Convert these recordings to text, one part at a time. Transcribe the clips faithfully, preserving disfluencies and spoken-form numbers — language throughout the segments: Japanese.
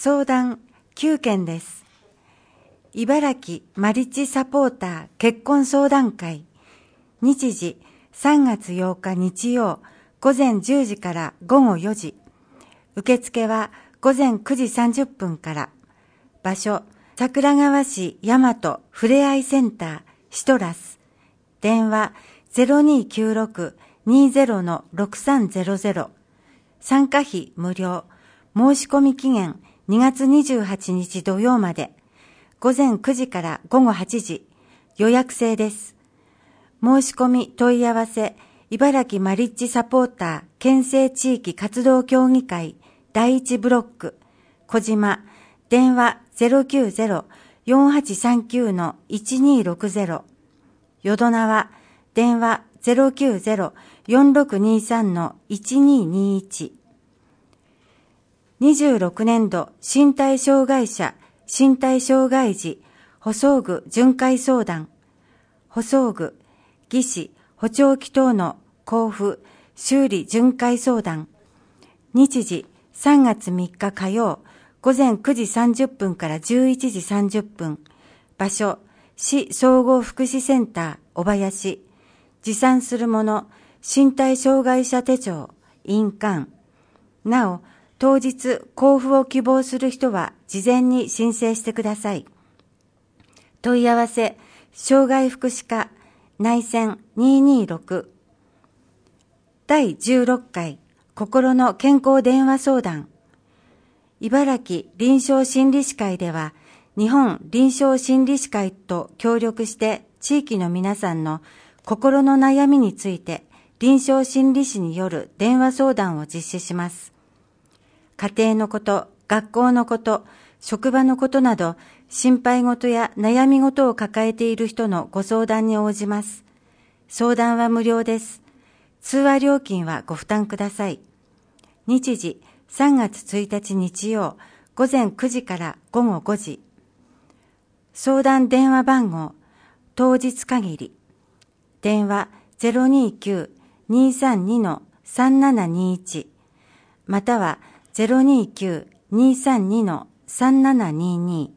相談きゅうけんです。茨城マリッジサポーター結婚相談会。日時さんがつようか日曜午前じゅうじから午後よじ。受付は午前くじさんじゅっぷんから。場所、桜川市大和ふれあいセンターシトラス。電話 ゼロにーきゅうろく にーゼロ ろくさんゼロゼロ。参加費無料。申し込み期限にがつにじゅうはちにち土曜まで。午前くじから午後はちじ。予約制です。申し込み問い合わせ、茨城マリッジサポーター県政地域活動協議会だいいちブロック、小島、電話 ゼロきゅうゼロ よんはちさんきゅう いちにーろくゼロ。淀縄、電話 ゼロきゅうゼロ よんろくにさん いちにーにーいち。にじゅうろくねんど身体障害者、身体障害児、補装具巡回相談、補装具、技師、補聴器等の交付、修理巡回相談。日時さんがつみっか火曜、午前くじさんじゅっぷんからじゅういちじさんじゅっぷん。場所、市総合福祉センター小林。持参するもの、身体障害者手帳、印鑑。なお、当日交付を希望する人は事前に申請してください。問い合わせ、障害福祉課内線にーにーろく。だいじゅうろっかい心の健康電話相談。茨城臨床心理士会では、日本臨床心理士会と協力して地域の皆さんの心の悩みについて臨床心理士による電話相談を実施します。家庭のこと、学校のこと、職場のことなど、心配事や悩み事を抱えている人のご相談に応じます。相談は無料です。通話料金はご負担ください。日時さんがつついたち日曜、午前くじから午後ごじ。相談電話番号、当日限り。電話 ゼロにーきゅう にーさんに さんななにいち。またはゼロにーきゅう にーさんに さんななにーに。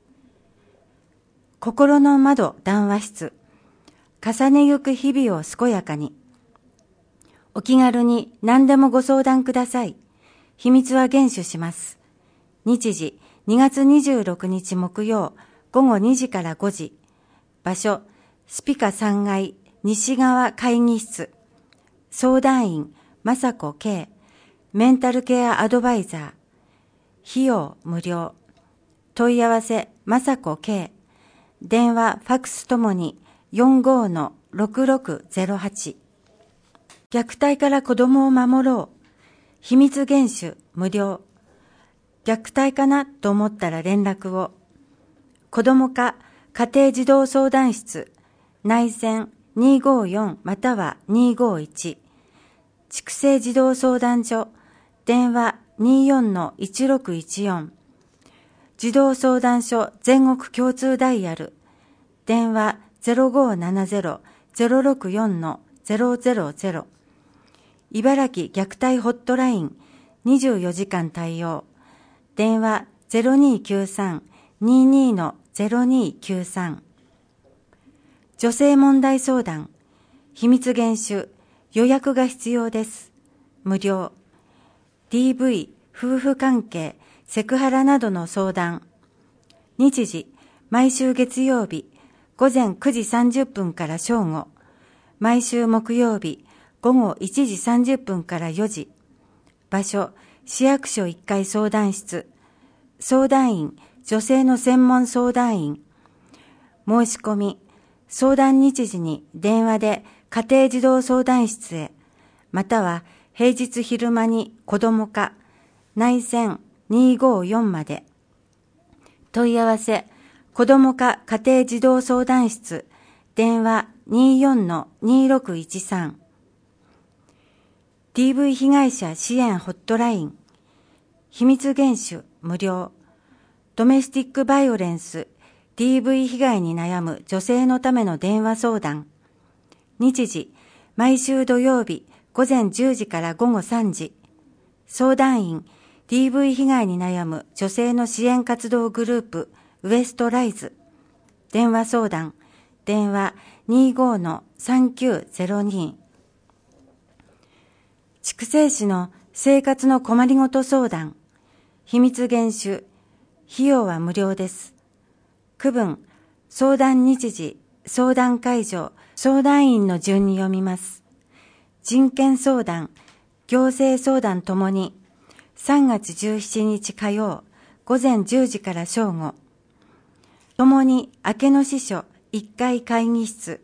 心の窓談話室。重ねゆく日々を健やかに。お気軽に何でもご相談ください。秘密は厳守します。日時にがつにじゅうろくにち木曜午後にじからごじ。場所スピカさんがい西側会議室。相談員雅子圭。メンタルケアアドバイザー。費用無料。問い合わせ雅子圭。電話ファックスともに よんごーのろくろくゼロはち。虐待から子供を守ろう。秘密厳守無料。虐待かなと思ったら連絡を。子供課家庭児童相談室内線にーごーよんまたはにーごーいち。畜生児童相談所電話 にーよんのいちろくいちよん。児童相談所全国共通ダイヤル電話 ゼロごーななゼロ ゼロろくよんのゼロゼロゼロ。茨城虐待ホットラインにじゅうよじかん対応電話 ゼロにーきゅうさん にーにーのゼロにーきゅうさん。女性問題相談秘密厳守予約が必要です。無料。 ディーブイ 夫婦関係セクハラなどの相談。日時毎週月曜日午前くじさんじゅっぷんから正午。毎週木曜日午後いちじさんじゅっぷんからよじ。場所市役所いっかい相談室。相談員女性の専門相談員。申し込み相談日時に電話で家庭児童相談室へ、または平日昼間に子ども課内線にーごーよんまで。問い合わせ子ども課家庭児童相談室電話 にーよんのにーろくいちさん。ディーブイ 被害者支援ホットライン秘密厳守無料。ドメスティックバイオレンス ディーブイ 被害に悩む女性のための電話相談。日時毎週土曜日午前じゅうじから午後さんじ。相談員ディーブイ 被害に悩む女性の支援活動グループウエストライズ。電話相談、電話 にじゅうごのさんきゅうゼロに。筑西市の生活の困りごと相談、秘密厳守、費用は無料です。区分、相談日時、相談会場、相談員の順に読みます。人権相談、行政相談ともに、さんがつじゅうしちにち火曜、午前じゅうじから正午。ともに明け野支所いっかい会議室。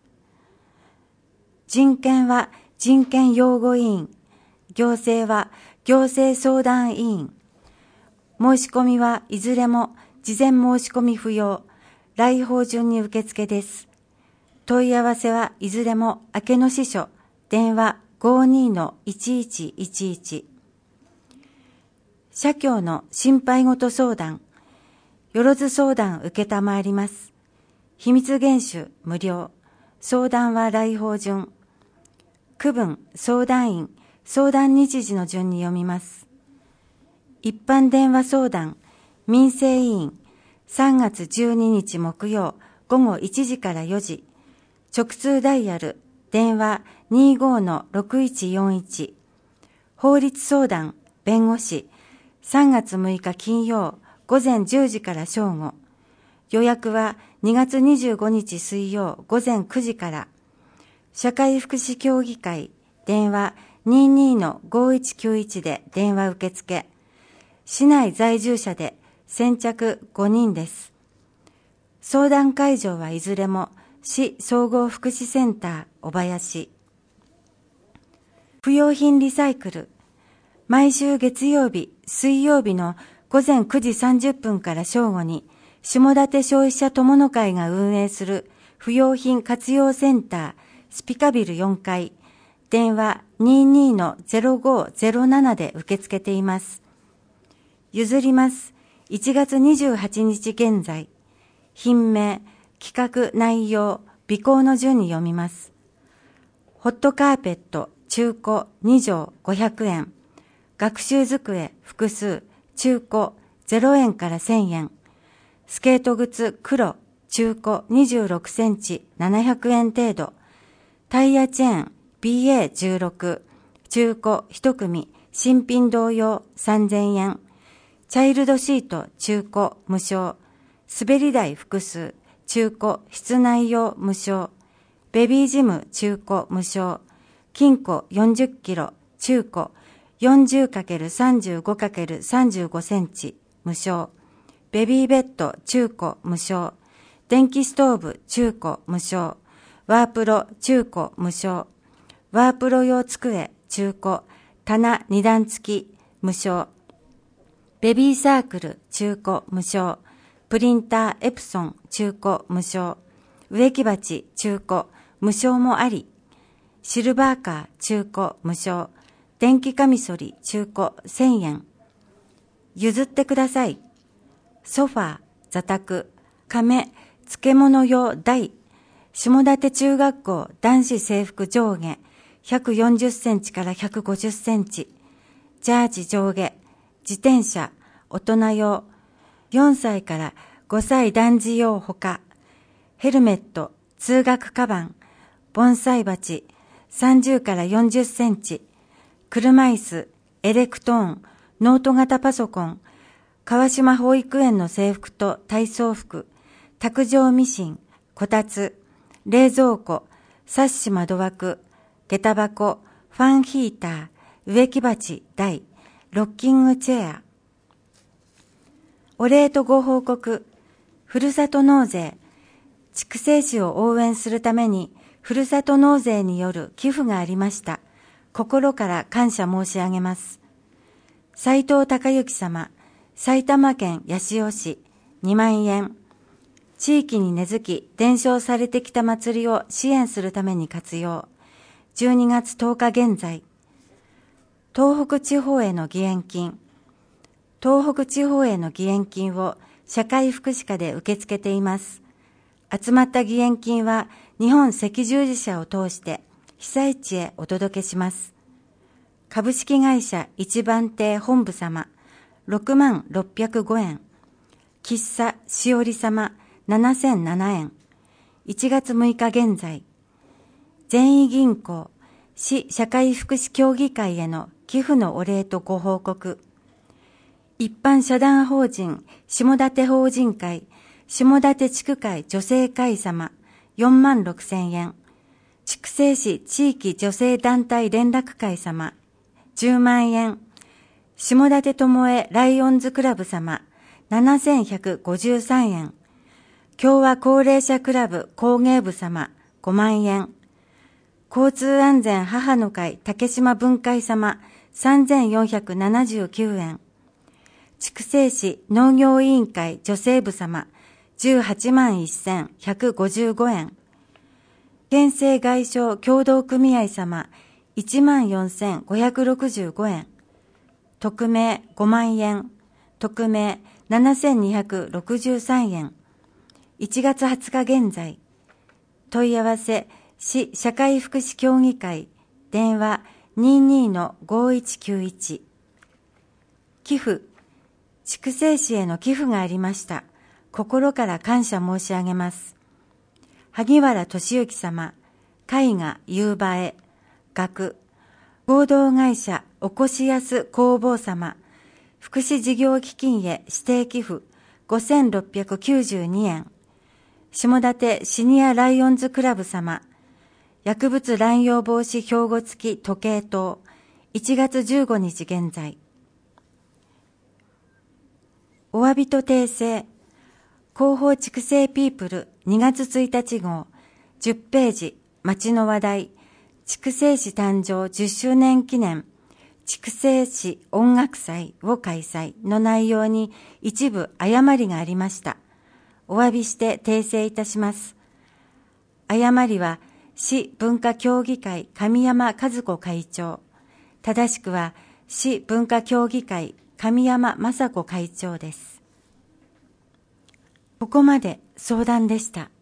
人権は人権擁護委員、行政は行政相談委員。申し込みはいずれも事前申し込み不要、来訪順に受付です。問い合わせはいずれも明け野支所、電話 ごじゅうにのいちいちいちいち。社協の心配事相談、よろず相談受けたまわります。秘密厳守無料、相談は来訪順。区分、相談員、相談日時の順に読みます。一般電話相談、民生委員、さんがつじゅうににち木曜、午後いちじからよじ。直通ダイヤル、電話 にじゅうごのろくいちよんいち。法律相談、弁護士、さんがつむいか金曜、午前じゅうじから正午。予約はにがつにじゅうごにち水曜、午前くじから。社会福祉協議会、電話 にじゅうにのごいちきゅういち で電話受付。市内在住者で先着ごにんです。相談会場はいずれも市総合福祉センター小林。不用品リサイクル。毎週月曜日、水曜日の午前くじさんじゅっぷんから正午に、下館消費者友の会が運営する不用品活用センタースピカビルよんかい、電話 にじゅうにのゼロごゼロなな で受け付けています。譲ります。いちがつにじゅうはちにち現在。品名、企画内容、備考の順に読みます。ホットカーペット中古にじょうごひゃくえん。学習机複数中古ゼロえんからせんえん。スケート靴黒中古にじゅうろくセンチななひゃくえん程度。タイヤチェーン ビーエーじゅうろく 中古一組新品同様さんぜんえん。チャイルドシート中古無償。滑り台複数中古室内用無償。ベビージム中古無償。金庫よんじゅっキロ中古 よんじゅうかけるさんじゅうごかけるさんじゅうごセンチ無償。ベビーベッド中古無償。電気ストーブ中古無償。ワープロ中古無償。ワープロ用机中古棚にだん付き無償。ベビーサークル中古無償。プリンターエプソン中古無償。植木鉢中古無償もあり。シルバーカー中古無償。電気カミソリ中古せんえん。譲ってください。ソファー、座卓、亀、漬物用台。下館中学校男子制服上下ひゃくよんじゅっセンチからひゃくごじゅっセンチ。ジャージ上下、自転車、大人用、よんさいからごさい男児用ほか。ヘルメット、通学カバン、盆栽鉢、さんじゅうからよんじゅっセンチ。車椅子、エレクトーン、ノート型パソコン、川島保育園の制服と体操服、卓上ミシン、こたつ、冷蔵庫、サッシ窓枠、下駄箱、ファンヒーター、植木鉢、台、ロッキングチェア。お礼とご報告、ふるさと納税、筑西市を応援するために、ふるさと納税による寄付がありました。心から感謝申し上げます。斉藤孝之様、埼玉県八潮市、にまんえん。地域に根付き伝承されてきた祭りを支援するために活用。じゅうにがつとおか現在。東北地方への義援金。東北地方への義援金を社会福祉課で受け付けています。集まった義援金は日本赤十字社を通して被災地へお届けします。株式会社一番亭本部様、 ろくまんろっぴゃくごえん。喫茶しおり様ななせんななえん。いちがつむいか現在、善意銀行市社会福祉協議会への寄付のお礼とご報告。一般社団法人下館法人会下館地区会女性会様よんまんろくせんえん。筑西市地域女性団体連絡会様じゅうまんえん。下館智ライオンズクラブ様ななせんひゃくごじゅうさんえん。共和高齢者クラブ工芸部様ごまんえん。交通安全母の会竹島分会様さんぜんよんひゃくななじゅうきゅうえん。筑西市農業委員会女性部様じゅうはちまんせんひゃくごじゅうごえん。県政外商協同組合様いちまんよんせんごひゃくろくじゅうごえん。匿名ごまんえん。匿名ななせんにひゃくろくじゅうさんえん。いちがつはつか現在。問い合わせ市社会福祉協議会電話 にじゅうにのごいちきゅういち。寄付筑西市への寄付がありました。心から感謝申し上げます。萩原俊之様、絵画夕映え、学、合同会社おこしやす工房様、福祉事業基金へ指定寄付ごせんろっぴゃくきゅうじゅうにえん。下館シニアライオンズクラブ様、薬物乱用防止標語付き時計塔、いちがつじゅうごにち現在。お詫びと訂正。広報筑西ピープルにがつついたち号じゅっページ町の話題筑西市誕生じゅっしゅうねん記念筑西市音楽祭を開催の内容に一部誤りがありました。お詫びして訂正いたします。誤りは市文化協議会神山和子会長。正しくは市文化協議会神山雅子会長です。ここまで相談でした。